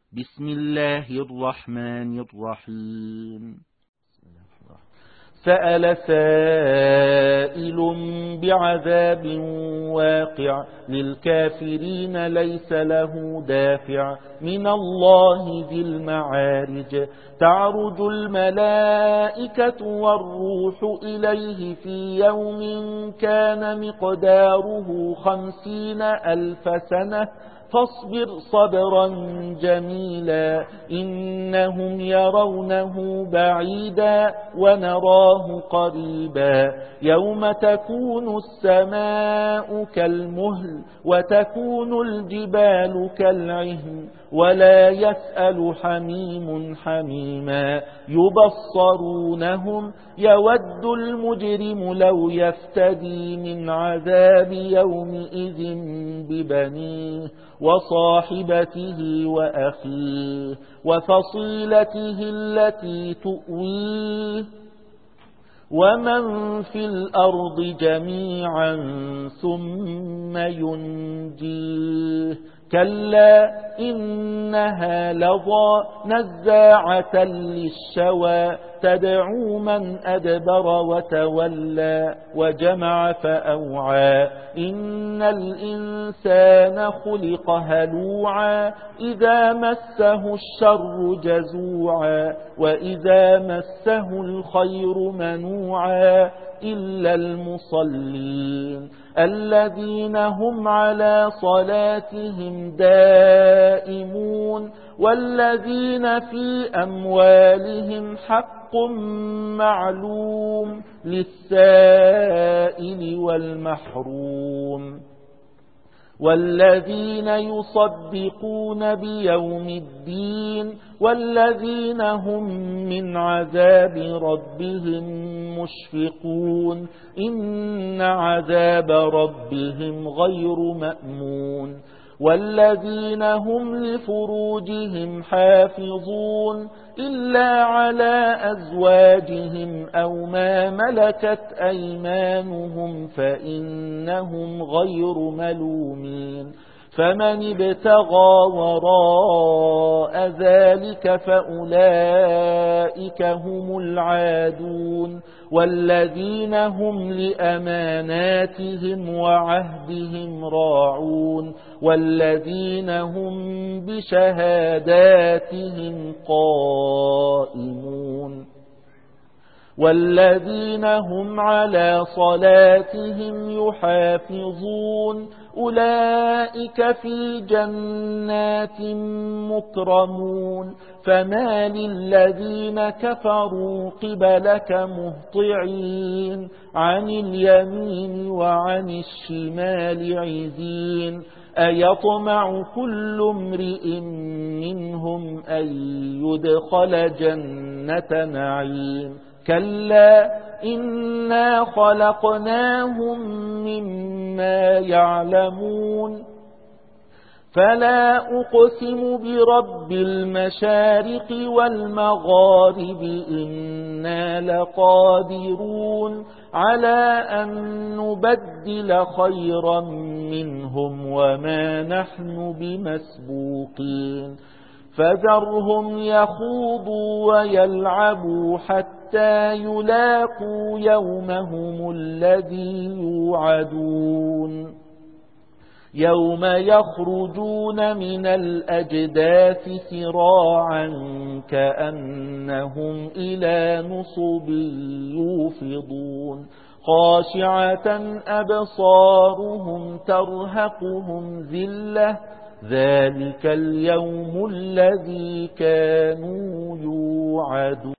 بسم الله الرحمن الرحيم. سأل سائل بعذاب واقع للكافرين ليس له دافع من الله ذي المعارج تعرج الملائكة والروح إليه في يوم كان مقداره 50,000 سنة فاصبر صبرا جميلا إنهم يرونه بعيدا ونراه قريبا يوم تكون السماء كالمهل وتكون الجبال كالعهن ولا يسأل حميم حميما يبصرونهم يود المجرم لو يفتدي من عذاب يومئذ ببنيه وصاحبته وأخيه وفصيلته التي تؤويه ومن في الأرض جميعا ثم ينجيه كلا إنها لظى نزاعة للشوى تدعو من أدبر وتولى وجمع فأوعى إن الإنسان خلق هلوعا إذا مسه الشر جزوعا وإذا مسه الخير منوعا إلا المصلين الذين هم على صلاتهم دائمون والذين في أموالهم حق معلوم للسائل والمحروم والذين يصدقون بيوم الدين والذين هم من عذاب ربهم مشفقون إن عذاب ربهم غير مأمون والذين هم لفروجهم حافظون إلا على أزواجهم أو ما ملكت أيمانهم فإنهم غير ملومين فمن ابتغى وراء ذلك فأولئك هم العادون والذين هم لأماناتهم وعهدهم راعون والذين هم بشهاداتهم قائمون والذين هم على صلاتهم يحافظون أولئك في جنات مكرمون فما للذين كفروا قبلك مهطعين عن اليمين وعن الشمال عزين أيطمع كل امرئ منهم أن يدخل جنة نعيم كلا إنا خلقناهم مما يعلمون فلا أقسم برب المشارق والمغارب إنا لقادرون على أن نبدل خيرا منهم وما نحن بمسبوقين فذرهم يخوضوا ويلعبوا حتى يلاقوا يومهم الذي يوعدون يوم يخرجون من الأجداث سراعا كأنهم إلى نصب يوفضون خاشعة أبصارهم ترهقهم ذلة ذلك اليوم الذي كانوا يوعدون